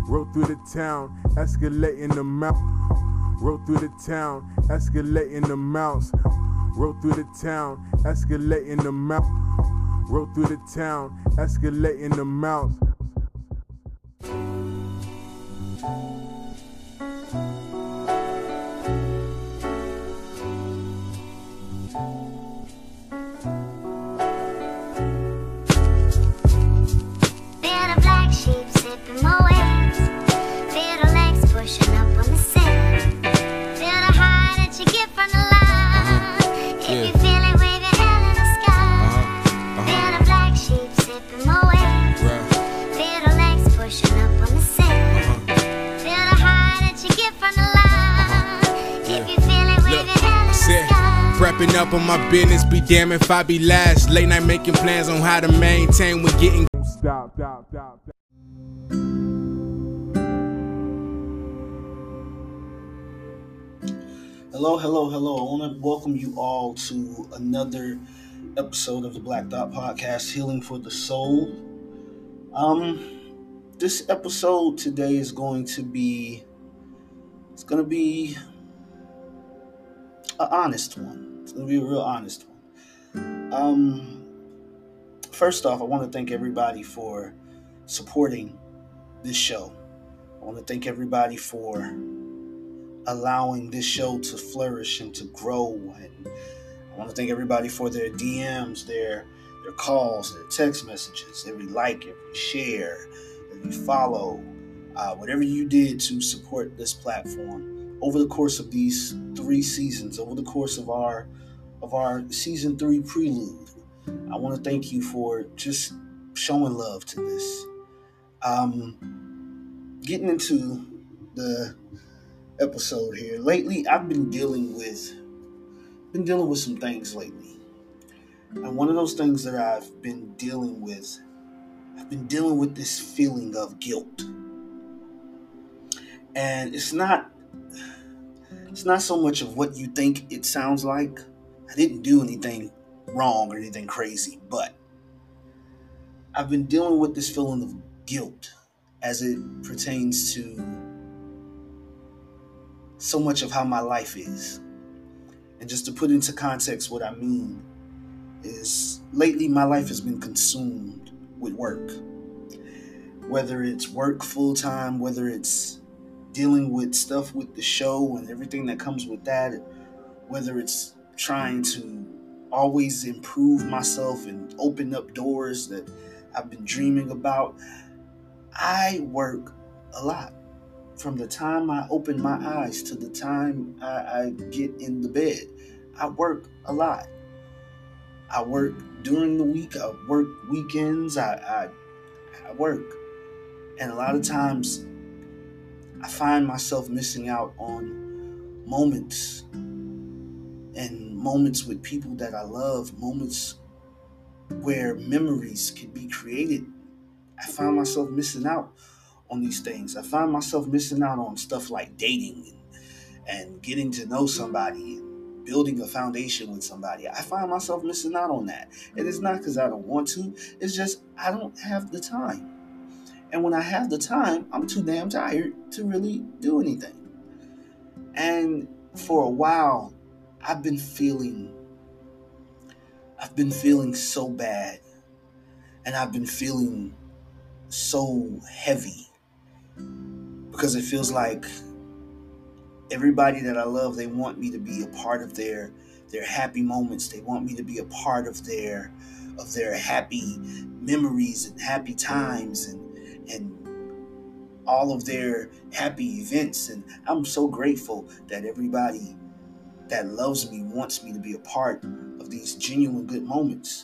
Rode through the town, escalating the mount. Rode through the town, escalating the mounts. Rode through the town, escalating the mount. Rode through the town, escalating the mounts. Prepping up on my business, be damn if I be last. Late night making plans on how to maintain when getting Stop. Hello. I want to welcome you all to another episode of the Black Dot Podcast, Healing for the Soul. This episode today is going to be an honest one. It's going to be a real honest one. First off, I want to thank everybody for supporting this show. I want to thank everybody for allowing this show to flourish and to grow. And I want to thank everybody for their DMs, their calls, their text messages, every like, every share, every follow, whatever you did to support this platform over the course of these 3 seasons, over the course of our season 3 prelude. I want to thank you for just showing love to this. Getting into the episode here. Lately, I've been dealing with some things lately. And one of those things that I've been dealing with this feeling of guilt. And it's not so much of what you think it sounds like. I didn't do anything wrong or anything crazy, but I've been dealing with this feeling of guilt as it pertains to so much of how my life is. And just to put into context what I mean is, lately my life has been consumed with work. Whether it's work full-time, whether it's dealing with stuff with the show and everything that comes with that, whether it's trying to always improve myself and open up doors that I've been dreaming about. I work a lot. From the time I open my eyes to the time I get in the bed, I work a lot. I work during the week. I work weekends. I work. And a lot of times I find myself missing out on moments with people that I love, moments where memories can be created. I find myself missing out on these things. I find myself missing out on stuff like dating and getting to know somebody and building a foundation with somebody. I find myself missing out on that. And it's not because I don't want to. It's just I don't have the time. And when I have the time, I'm too damn tired to really do anything. And for a while, I've been feeling so bad, and I've been feeling so heavy because it feels like everybody that I love, they want me to be a part of their happy moments. They want me to be a part of their happy memories and happy times and all of their happy events. And I'm so grateful that everybody that loves me wants me to be a part of these genuine good moments.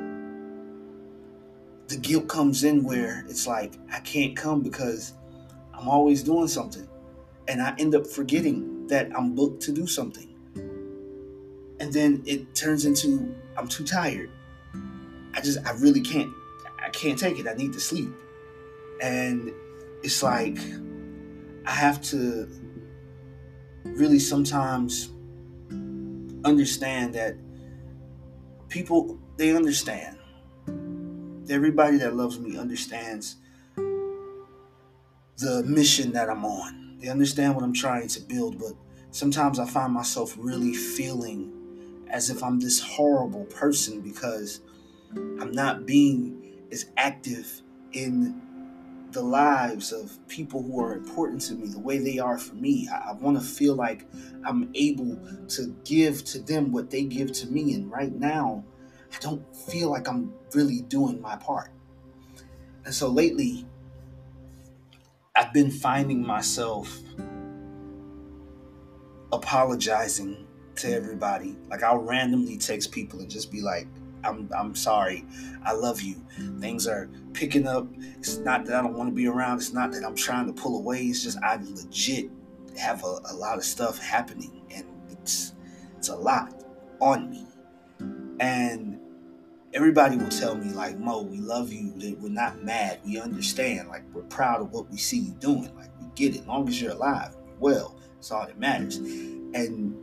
The guilt comes in where it's like I can't come because I'm always doing something, and I end up forgetting that I'm booked to do something. And then it turns into I'm too tired. I really can't. I can't take it. I need to sleep. And it's like I have to really sometimes understand that people, they understand. Everybody that loves me understands the mission that I'm on. They understand what I'm trying to build, but sometimes I find myself really feeling as if I'm this horrible person because I'm not being as active in the lives of people who are important to me the way they are for me. I want to feel like I'm able to give to them what they give to me. And right now, I don't feel like I'm really doing my part. And so lately, I've been finding myself apologizing to everybody. Like I'll randomly text people and just be like, I'm sorry. I love you. Things are picking up. It's not that I don't want to be around. It's not that I'm trying to pull away. It's just I legit have a lot of stuff happening, and it's a lot on me. And everybody will tell me like, Mo, we love you. We're not mad. We understand. Like we're proud of what we see you doing. Like we get it. As long as you're alive, you're well. That's all that matters. And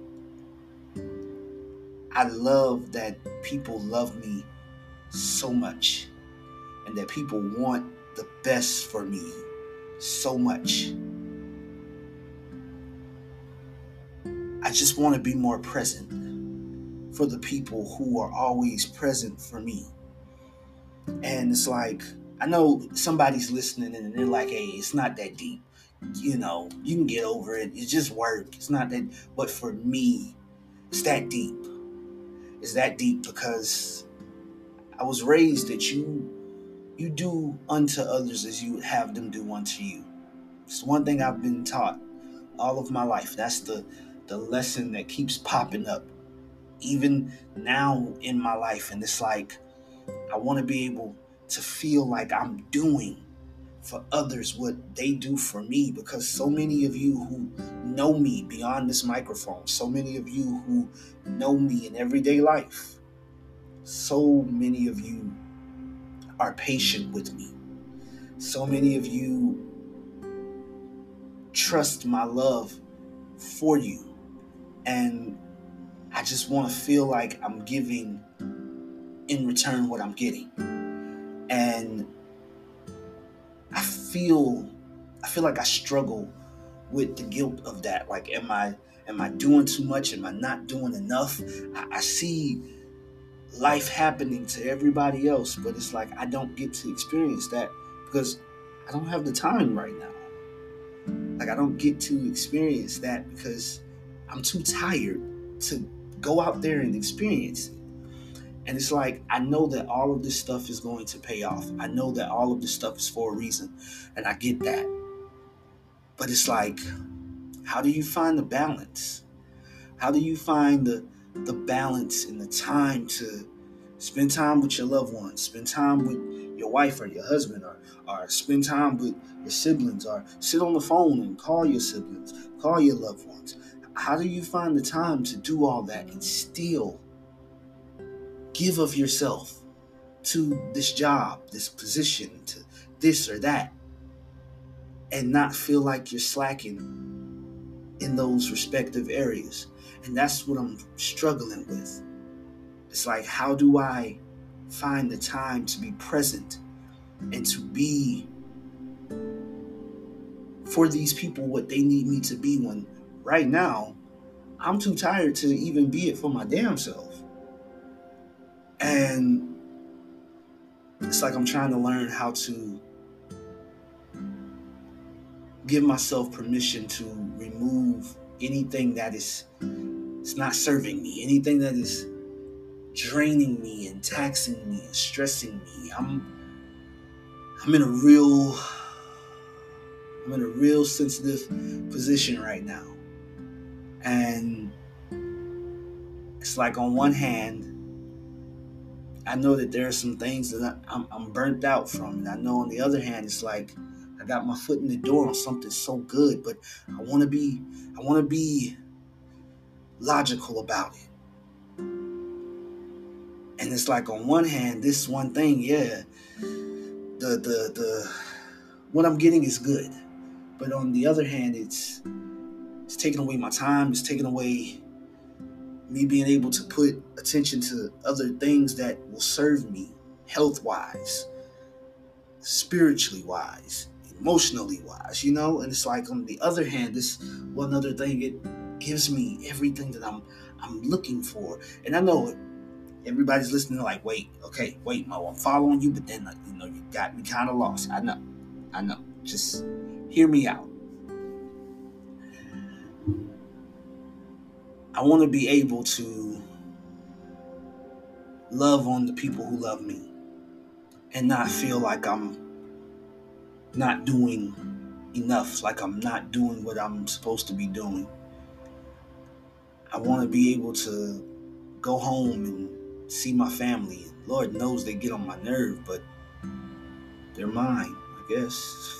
I love that people love me so much and that people want the best for me so much. I just want to be more present for the people who are always present for me. And it's like, I know somebody's listening and they're like, hey, it's not that deep. You know, you can get over it. It's just work. It's not that. But for me, it's that deep. It's that deep because I was raised that you do unto others as you would have them do unto you. It's one thing I've been taught all of my life. That's the lesson that keeps popping up even now in my life. And it's like, I want to be able to feel like I'm doing for others what they do for me, because so many of you who know me beyond this microphone, so many of you who know me in everyday life, so many of you are patient with me. So many of you trust my love for you. And I just want to feel like I'm giving in return what I'm getting. And I feel like I struggle with the guilt of that. Like, am I doing too much? Am I not doing enough? I see life happening to everybody else, but it's like I don't get to experience that because I don't have the time right now. Like, I don't get to experience that because I'm too tired to go out there and experience it. And it's like, I know that all of this stuff is going to pay off. I know that all of this stuff is for a reason. And I get that. But it's like, how do you find the balance? How do you find the balance and the time to spend time with your loved ones, spend time with your wife or your husband, or spend time with your siblings, or sit on the phone and call your siblings, call your loved ones? How do you find the time to do all that and still give of yourself to this job, this position, to this or that, and not feel like you're slacking in those respective areas? And that's what I'm struggling with. It's like, how do I find the time to be present and to be for these people what they need me to be, when right now I'm too tired to even be it for my damn self? And it's like I'm trying to learn how to give myself permission to remove anything that is not serving me, anything that is draining me and taxing me and stressing me. I'm in a real sensitive position right now. And it's like, on one hand, I know that there are some things that I'm burnt out from. And I know on the other hand, it's like I got my foot in the door on something so good, but I want to be logical about it. And it's like, on one hand, this one thing, yeah, the what I'm getting is good. But on the other hand, it's taking away my time. It's taking away me being able to put attention to other things that will serve me health-wise, spiritually wise, emotionally wise, and it's like, on the other hand, this one other thing, it gives me everything that I'm looking for. And I know everybody's listening like, wait, Mo, I'm following you, but then you got me kind of lost. I know. Just hear me out. I want to be able to love on the people who love me and not feel like I'm not doing enough, like I'm not doing what I'm supposed to be doing. I want to be able to go home and see my family. Lord knows they get on my nerve, but they're mine, I guess.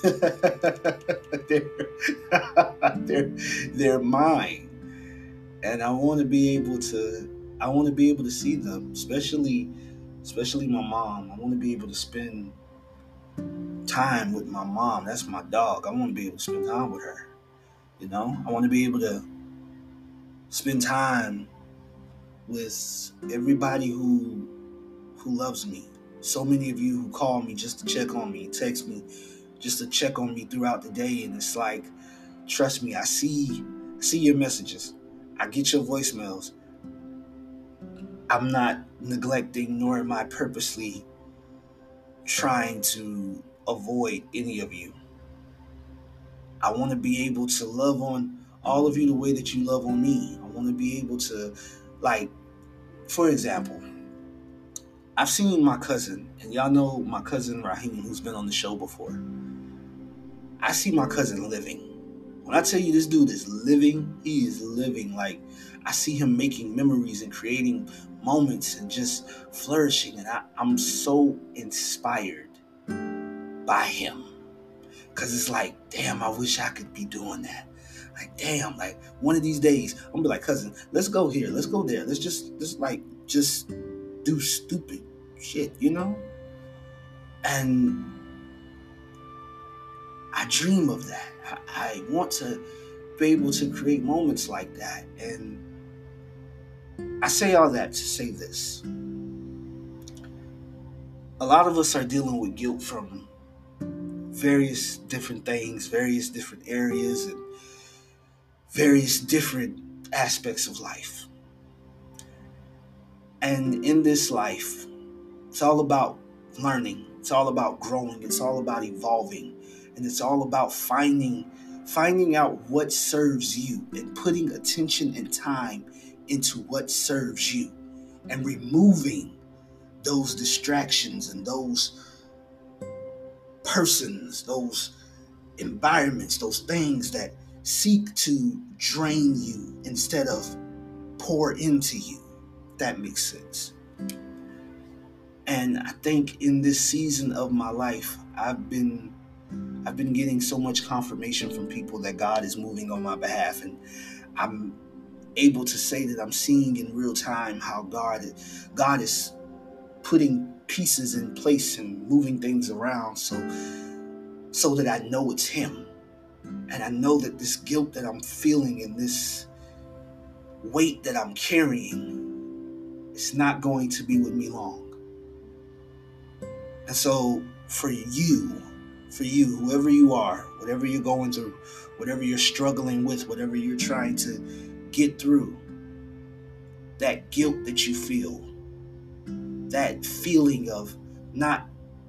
they're mine. And I want to be able to see them, especially my mom. I want to be able to spend time with my mom. That's my dog. I want to be able to spend time with her. I want to be able to spend time with everybody who loves me. So many of you who call me just to check on me, text me just to check on me throughout the day, and it's like, trust me, I see your messages. I get your voicemails. I'm not neglecting, nor am I purposely trying to avoid any of you. I want to be able to love on all of you the way that you love on me. I want to be able to, like, for example, I've seen my cousin, and y'all know my cousin Raheem, who's been on the show before. I see my cousin living. When I tell you this dude is living, he is living. Like, I see him making memories and creating moments and just flourishing. And I'm so inspired by him. Because it's like, damn, I wish I could be doing that. Like, damn, like, one of these days, I'm going to be like, cousin, let's go here. Let's go there. Let's just do stupid shit, And I dream of that. I want to be able to create moments like that. And I say all that to say this. A lot of us are dealing with guilt from various different things, various different areas, and various different aspects of life. And in this life, it's all about learning. It's all about growing. It's all about evolving. And it's all about finding out what serves you and putting attention and time into what serves you and removing those distractions and those persons, those environments, those things that seek to drain you instead of pour into you. If that makes sense. And I think in this season of my life, I've been getting so much confirmation from people that God is moving on my behalf, and I'm able to say that I'm seeing in real time how God is putting pieces in place and moving things around so that I know it's Him. And I know that this guilt that I'm feeling and this weight that I'm carrying, it's not going to be with me long. And so for you, whoever you are, whatever you're going through, whatever you're struggling with, whatever you're trying to get through, that guilt that you feel, that feeling of not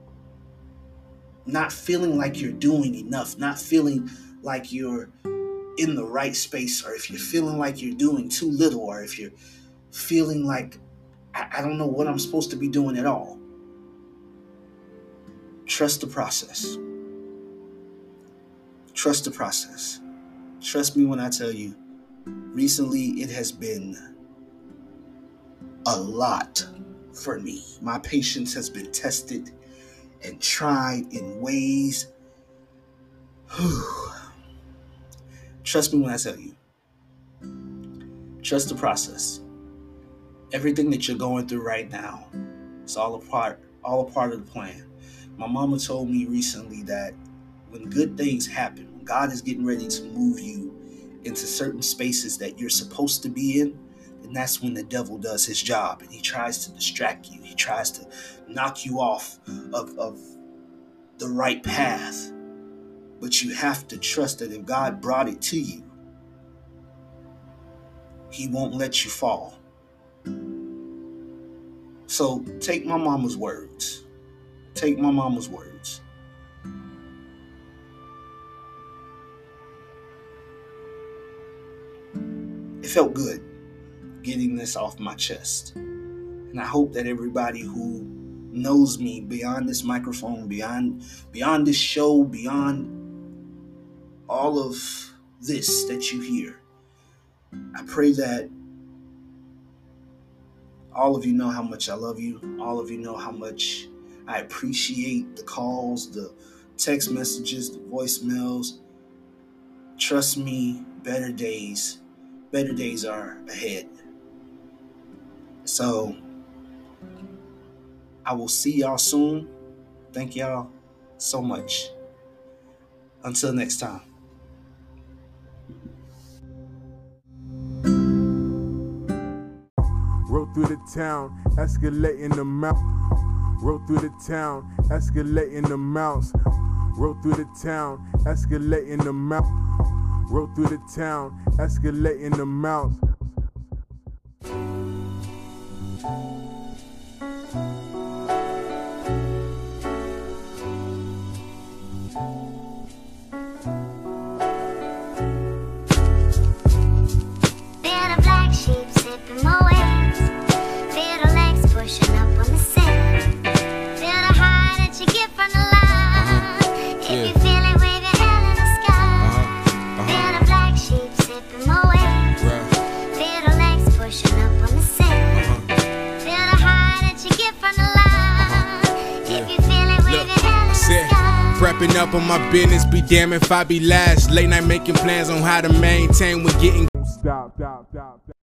feeling like you're doing enough, not feeling like you're in the right space, or if you're feeling like you're doing too little, or if you're feeling like I don't know what I'm supposed to be doing at all. Trust the process. Trust the process. Trust me when I tell you, recently it has been a lot for me. My patience has been tested and tried in ways. Trust me when I tell you. Trust the process. Everything that you're going through right now, it's all a part of the plan. My mama told me recently that when good things happen, when God is getting ready to move you into certain spaces that you're supposed to be in, then that's when the devil does his job, and he tries to distract you. He tries to knock you off of the right path. But you have to trust that if God brought it to you, He won't let you fall. So take my mama's words. Take my mama's words. It felt good getting this off my chest. And I hope that everybody who knows me beyond this microphone, beyond this show, beyond all of this that you hear, I pray that all of you know how much I love you. All of you know how much I appreciate the calls, the text messages, the voicemails. Trust me, better days are ahead. So I will see y'all soon. Thank y'all so much. Until next time. Rode through the town, escalating the mount. Rode through the town, escalating the mounts. Rode through the town, escalating the mount. Rode through the town, escalating the mounts. Prepping up on my business, be damn if I be last. Late night making plans on how to maintain when getting. Stop.